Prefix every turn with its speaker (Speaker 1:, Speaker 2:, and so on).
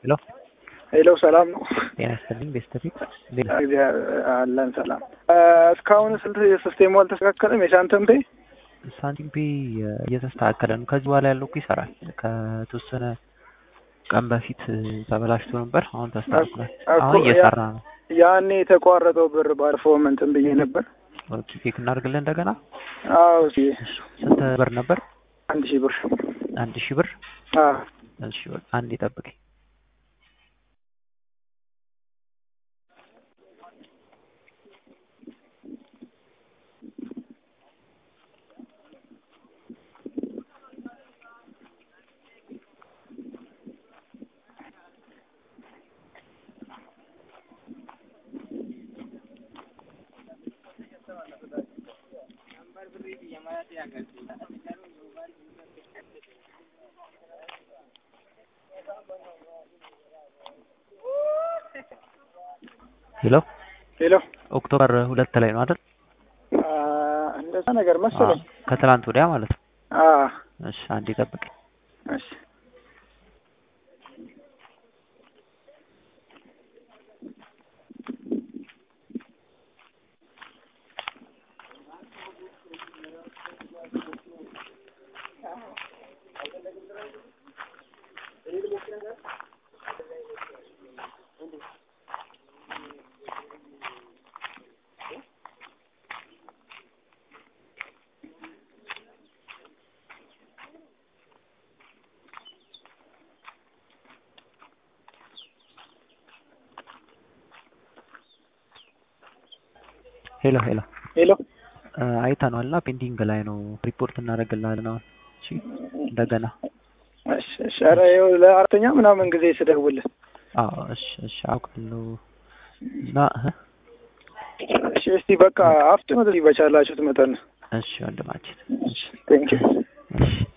Speaker 1: ሄሎ
Speaker 2: ሄሎ ሰላም ነው።
Speaker 1: ጤና ይስጥልኝ ቤስተፊክ
Speaker 2: አለን ሰላም። እስካሁን ስልት ሲስቴሙ አልተስተካከለም። የሳንቲም ፔይ
Speaker 1: ሳንቲም ፔይ እየተስተካከለ ነው። ከዚህ በኋላ ያለው እኮ ይሰራል። ከተወሰነ ቀን በፊት ተበላሽቶ ነበር። አሁን ተስተካክሏል። አሁን እየሰራ ነው።
Speaker 2: ያኔ የተቋረጠው ብር ባለፈው እንትን ብዬ ነበር።
Speaker 1: ኦኬ ቼክ እናድርግልን እንደገና።
Speaker 2: አዎ
Speaker 1: ስንት ብር ነበር?
Speaker 2: 1000 ብር።
Speaker 1: 1000 ብር?
Speaker 2: አዎ
Speaker 1: እሺ አንዴ ጠብቀኝ። ሄሎ
Speaker 2: ሄሎ
Speaker 1: ኦክቶበር 2 ላይ ነው አይደል?
Speaker 2: እንደዛ ነገር መሰለኝ።
Speaker 1: ከትላንት ወዲያ ማለት ነው። እሺ አንዴ ጠብቀኝ።
Speaker 2: እሺ
Speaker 1: ሄሎ ሄሎ
Speaker 2: ሄሎ
Speaker 1: አይተነዋልና ፔንዲንግ ላይ ነው። ሪፖርት እናደርግልሃለን አሁን። እሺ እንደገና
Speaker 2: እሺ ኧረ ይኸው ለአራተኛ ምናምን ጊዜ ስደውልህ።
Speaker 1: እሺ አውቃለሁ። እና
Speaker 2: እሺ እስቲ በቃ አፍጥኑት በቻላችሁት መጠን።
Speaker 1: እሺ ወንድማችን። እሺ
Speaker 2: ቴንኪው።
Speaker 1: እሺ